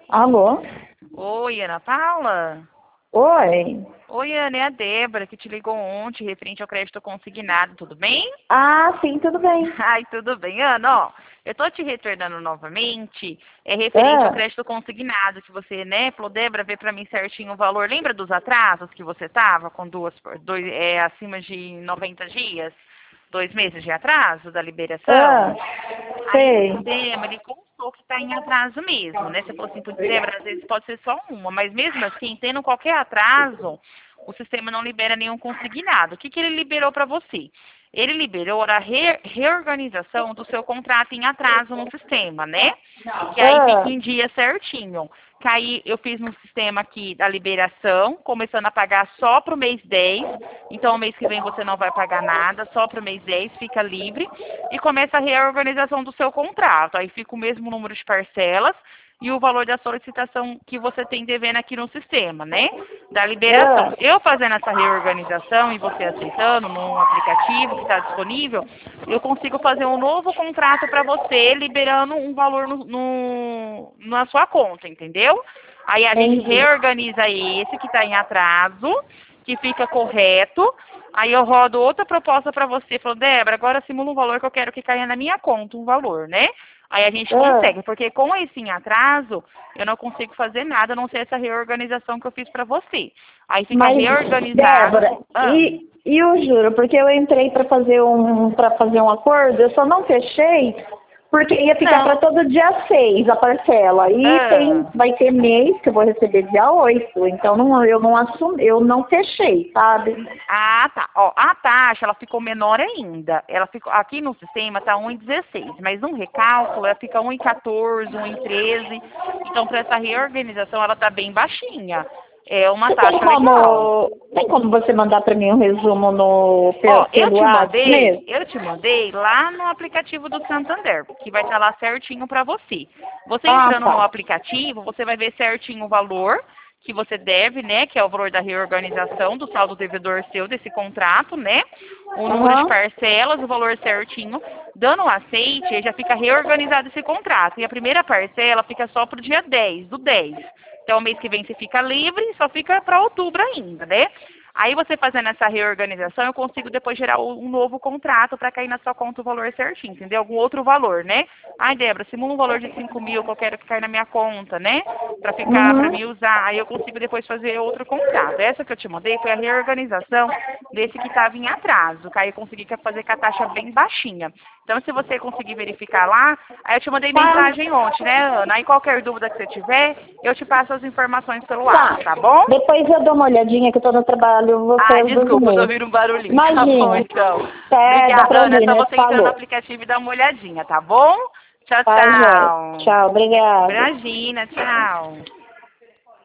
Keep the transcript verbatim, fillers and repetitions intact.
Alô? Oi, Ana Paula? Oi? Oi, Ana, é a Débora que te ligou ontem referente ao crédito consignado, tudo bem? Ah, sim, tudo bem. Ai, tudo bem, Ana, ó, eu tô te retornando novamente, é referente ao Ah, crédito consignado, que você, né, falou, Débora, vê pra mim certinho o valor, lembra dos atrasos que você tava com duas, dois, é, acima de noventa dias? Dois meses de atraso da ah, liberação? Aí o sei. sistema, ele constou que está em atraso mesmo, né? Você falou assim, putz, Débora, às vezes pode ser só uma, mas mesmo assim, tendo qualquer atraso, o sistema não libera nenhum consignado. O que, que ele liberou para você? Ele liberou a re reorganização do seu contrato em atraso no sistema, né? Que aí Ah, fica em dia certinho. Que aí eu fiz no sistema aqui da liberação, começando a pagar só para o mês dez. Então, o mês que vem você não vai pagar nada, só para o mês dez, fica livre. E começa a reorganização do seu contrato. Aí fica o mesmo número de parcelas e o valor da solicitação que você tem devendo aqui no sistema, né? Da liberação. ah, Eu fazendo essa reorganização e você aceitando no aplicativo que está disponível, eu consigo fazer um novo contrato para você, liberando um valor no, no- na sua conta, entendeu? Aí a gente entendi. reorganiza esse que está em atraso, que fica correto. Aí eu rodo outra proposta para você. Falou, Débora, agora simula um valor que eu quero que caia na minha conta, um valor, né? Aí a gente Ah, consegue, porque com esse em atraso, eu não consigo fazer nada, a não ser essa reorganização que eu fiz para você. Aí fica mas, reorganizado. Débora, Ah, e, e eu juro, porque eu entrei para fazer um para fazer um acordo, eu só não fechei porque ia ficar para não. todo dia seis a parcela. E tem, Ah. vai ter mês que eu vou receber dia oito. Então não, eu não assumi, eu não fechei, sabe? Ah, tá. Ó, a taxa, ela ficou menor ainda. Ela ficou, aqui no sistema tá um e dezesseis, mas no recálculo ela fica um e quatorze, um e treze. Então, para essa reorganização, ela tá bem baixinha. É uma Você tem taxa legal. como, tem como você mandar para mim um resumo no, Ó, pe- eu pelo te WhatsApp mandei, mesmo? eu te mandei lá no aplicativo do Santander, que vai estar lá certinho para você. Você Ah, entrando no tá. aplicativo, você vai ver certinho o valor que você deve, né, que é o valor da reorganização do saldo devedor seu desse contrato, né? O número de Aham. parcelas, o valor certinho. Dando um aceite, aí já fica reorganizado esse contrato. E a primeira parcela fica só para o dia dez, do dez. Então, mês que vem você fica livre, só fica para outubro ainda, né? Aí você fazendo essa reorganização, eu consigo depois gerar um novo contrato para cair na sua conta o valor certinho, entendeu? Algum outro valor, né? Ai, Débora, simula um valor de cinco mil que eu quero que caia na minha conta, né? Para ficar, para Uhum. mim usar. Aí eu consigo depois fazer outro contrato. Essa que eu te mandei foi a reorganização desse que estava em atraso, que aí eu consegui fazer com a taxa bem baixinha. Então, se você conseguir verificar lá, aí eu te mandei Tá. mensagem ontem, né, Ana? Aí qualquer dúvida que você tiver, eu te passo as informações pelo WhatsApp, Tá. tá bom? Depois eu dou uma olhadinha que eu tô no trabalho, vou Ah, ver os dois desculpa, eu tô e-mails. ouvindo um barulhinho. Tá bom, Imagina. então. É, dá pra Obrigada, Ana. É ouvir, só né? você entrar no Falou. aplicativo e dar uma olhadinha, tá bom? Tchau, Tá, joia. tchau. Tchau, obrigada. Imagina, tchau.